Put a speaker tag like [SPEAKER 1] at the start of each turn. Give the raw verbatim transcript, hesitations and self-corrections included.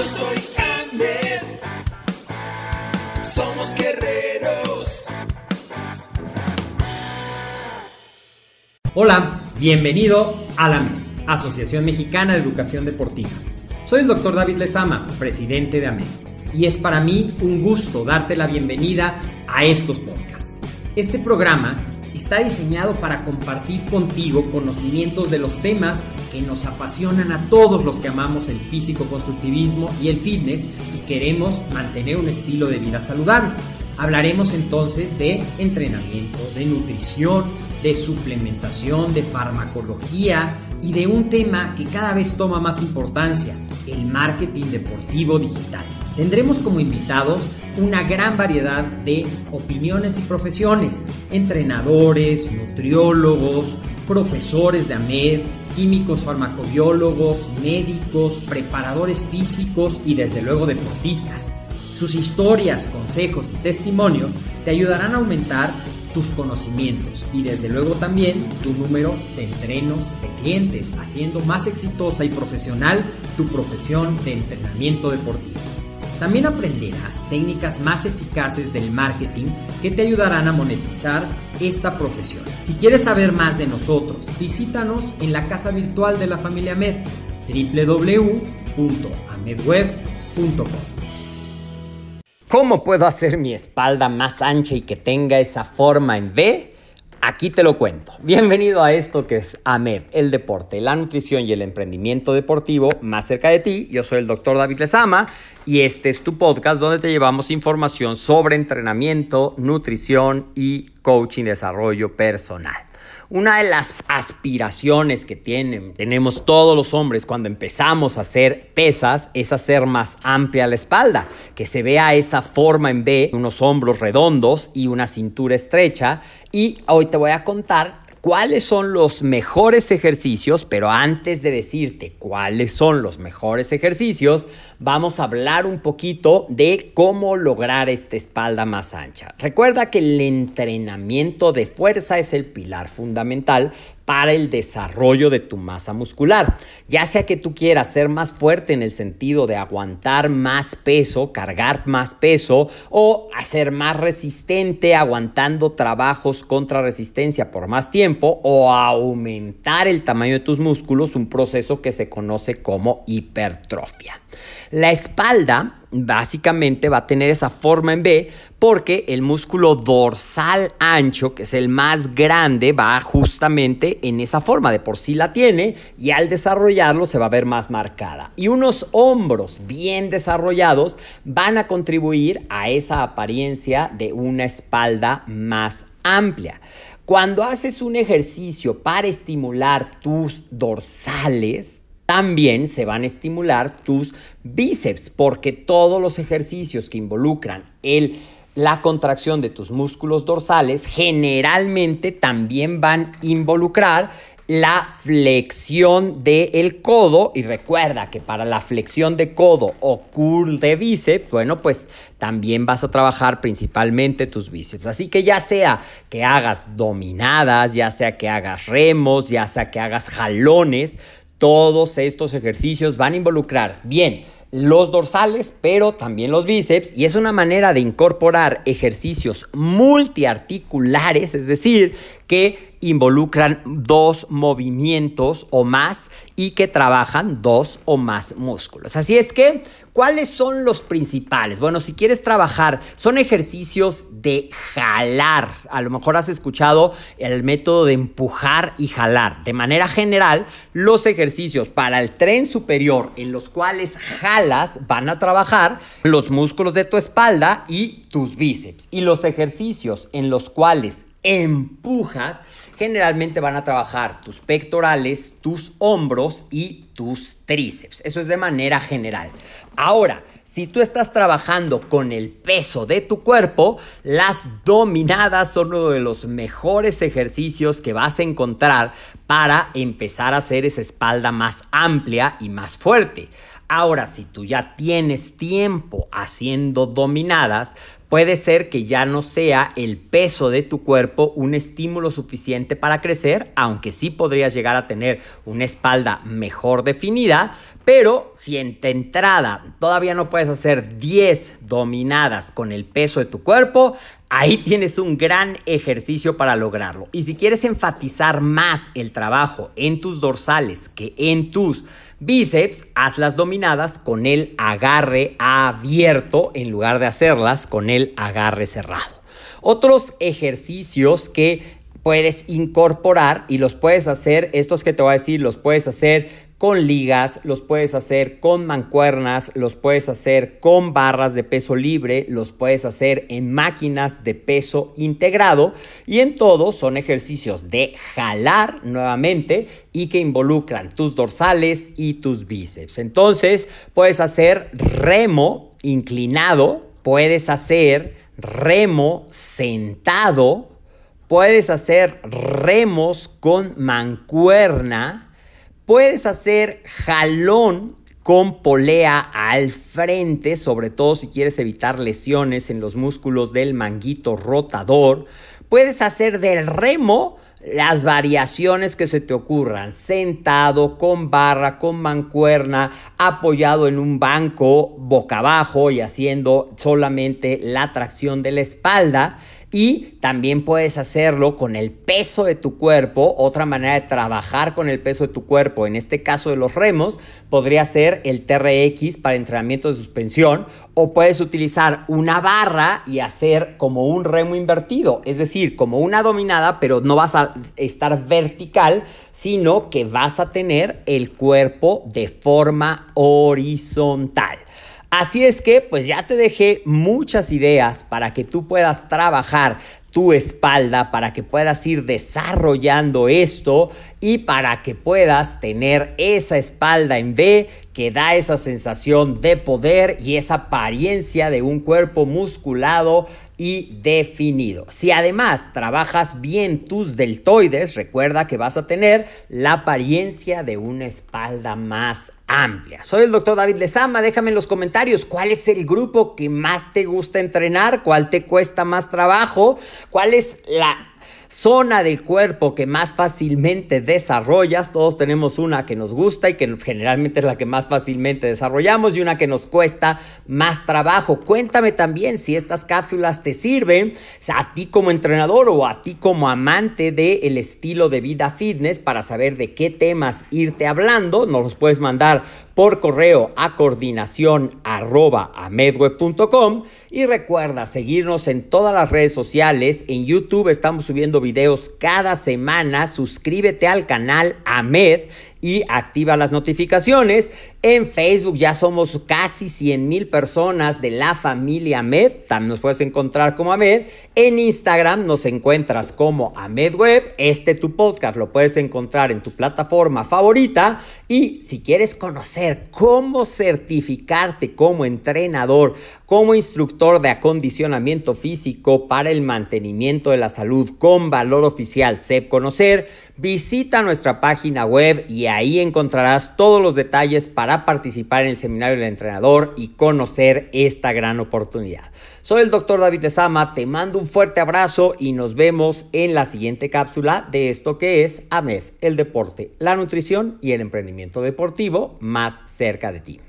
[SPEAKER 1] soy Ahmed. Somos guerreros.
[SPEAKER 2] Hola, bienvenido a la AMED, Asociación Mexicana de Educación Deportiva. Soy el doctor David Lezama, presidente de AMED, y es para mí un gusto darte la bienvenida a estos podcasts. Este programa está diseñado para compartir contigo conocimientos de los temas que nos apasionan a todos los que amamos el físico-constructivismo y el fitness y queremos mantener un estilo de vida saludable. Hablaremos entonces de entrenamiento, de nutrición, de suplementación, de farmacología y de un tema que cada vez toma más importancia, el marketing deportivo digital. Tendremos como invitados una gran variedad de opiniones y profesiones, entrenadores, nutriólogos, profesores de AMED, químicos farmacobiólogos, médicos, preparadores físicos y desde luego deportistas. Sus historias, consejos y testimonios te ayudarán a aumentar tus conocimientos y desde luego también tu número de entrenos de clientes, haciendo más exitosa y profesional tu profesión de entrenamiento deportivo. También aprenderás técnicas más eficaces del marketing que te ayudarán a monetizar esta profesión. Si quieres saber más de nosotros, visítanos en la casa virtual de la familia AMED, doble u doble u doble u punto amedweb punto com. ¿Cómo puedo hacer mi espalda más ancha y que tenga esa forma en V? Aquí te lo cuento. Bienvenido a esto que es AMED, el deporte, la nutrición y el emprendimiento deportivo más cerca de ti. Yo soy el doctor David Lezama y este es tu podcast donde te llevamos información sobre entrenamiento, nutrición y coaching y desarrollo personal. Una de las aspiraciones que tienen, tenemos todos los hombres cuando empezamos a hacer pesas es hacer más amplia la espalda, que se vea esa forma en V, unos hombros redondos y una cintura estrecha. Y hoy te voy a contar cuáles son los mejores ejercicios, pero antes de decirte cuáles son los mejores ejercicios, vamos a hablar un poquito de cómo lograr esta espalda más ancha. Recuerda que el entrenamiento de fuerza es el pilar fundamental para el desarrollo de tu masa muscular. Ya sea que tú quieras ser más fuerte en el sentido de aguantar más peso, cargar más peso o hacer más resistente aguantando trabajos contra resistencia por más tiempo o aumentar el tamaño de tus músculos, un proceso que se conoce como hipertrofia. La espalda básicamente va a tener esa forma en V porque el músculo dorsal ancho, que es el más grande, va justamente en esa forma. De por sí la tiene y al desarrollarlo se va a ver más marcada. Y unos hombros bien desarrollados van a contribuir a esa apariencia de una espalda más amplia. Cuando haces un ejercicio para estimular tus dorsales, también se van a estimular tus bíceps, porque todos los ejercicios que involucran el, la contracción de tus músculos dorsales generalmente también van a involucrar la flexión del codo. Y recuerda que para la flexión de codo o curl de bíceps, bueno, pues también vas a trabajar principalmente tus bíceps. Así que ya sea que hagas dominadas, ya sea que hagas remos, ya sea que hagas jalones, todos estos ejercicios van a involucrar bien los dorsales, pero también los bíceps, y es una manera de incorporar ejercicios multiarticulares, es decir, que involucran dos movimientos o más y que trabajan dos o más músculos. Así es que, ¿cuáles son los principales? Bueno, si quieres trabajar, son ejercicios de jalar. A lo mejor has escuchado el método de empujar y jalar. De manera general, los ejercicios para el tren superior en los cuales jalas van a trabajar los músculos de tu espalda y tus bíceps. Y los ejercicios en los cuales empujas generalmente van a trabajar tus pectorales, tus hombros y tus tríceps. Eso es de manera general. Ahora, si tú estás trabajando con el peso de tu cuerpo, las dominadas son uno de los mejores ejercicios que vas a encontrar para empezar a hacer esa espalda más amplia y más fuerte. Ahora, si tú ya tienes tiempo haciendo dominadas, puede ser que ya no sea el peso de tu cuerpo un estímulo suficiente para crecer, aunque sí podrías llegar a tener una espalda mejor definida, pero si en de entrada todavía no puedes hacer diez dominadas con el peso de tu cuerpo, ahí tienes un gran ejercicio para lograrlo. Y si quieres enfatizar más el trabajo en tus dorsales que en tus bíceps, haz las dominadas con el agarre abierto en lugar de hacerlas con el agarre cerrado. Otros ejercicios que puedes incorporar y los puedes hacer, estos que te voy a decir, los puedes hacer con ligas, los puedes hacer con mancuernas, los puedes hacer con barras de peso libre, los puedes hacer en máquinas de peso integrado y en todo son ejercicios de jalar nuevamente y que involucran tus dorsales y tus bíceps. Entonces puedes hacer remo inclinado, puedes hacer remo sentado, puedes hacer remos con mancuerna, puedes hacer jalón con polea al frente, sobre todo si quieres evitar lesiones en los músculos del manguito rotador. Puedes hacer del remo las variaciones que se te ocurran, sentado, con barra, con mancuerna, apoyado en un banco boca abajo y haciendo solamente la tracción de la espalda. Y también puedes hacerlo con el peso de tu cuerpo. Otra manera de trabajar con el peso de tu cuerpo, en este caso de los remos, podría ser el T R X para entrenamiento de suspensión, o puedes utilizar una barra y hacer como un remo invertido, es decir, como una dominada, pero no vas a estar vertical, sino que vas a tener el cuerpo de forma horizontal. Así es que pues ya te dejé muchas ideas para que tú puedas trabajar tu espalda, para que puedas ir desarrollando esto y para que puedas tener esa espalda en V que da esa sensación de poder y esa apariencia de un cuerpo musculado y definido. Si además trabajas bien tus deltoides, recuerda que vas a tener la apariencia de una espalda más amplia. Soy el doctor David Lezama. Déjame en los comentarios cuál es el grupo que más te gusta entrenar, cuál te cuesta más trabajo, cuál es la zona del cuerpo que más fácilmente desarrollas. Todos tenemos una que nos gusta y que generalmente es la que más fácilmente desarrollamos y una que nos cuesta más trabajo. Cuéntame también si estas cápsulas te sirven a ti como entrenador o a ti como amante del estilo de vida fitness para saber de qué temas irte hablando. Nos los puedes mandar por correo a coordinación arroba amedweb punto com y recuerda seguirnos en todas las redes sociales. En YouTube estamos subiendo videos cada semana. Suscríbete al canal Amed y activa las notificaciones. En Facebook ya somos casi cien mil personas de la familia Amed. También nos puedes encontrar como Amed. En Instagram nos encuentras como AmedWeb. Este tu podcast lo puedes encontrar en tu plataforma favorita. Y si quieres conocer cómo certificarte como entrenador, como instructor de acondicionamiento físico para el mantenimiento de la salud con valor oficial S E P Conocer, visita nuestra página web y ahí encontrarás todos los detalles para participar en el seminario del entrenador y conocer esta gran oportunidad. Soy el doctor David Lezama, te mando un fuerte abrazo y nos vemos en la siguiente cápsula de esto que es Amed, el deporte, la nutrición y el emprendimiento deportivo más cerca de ti.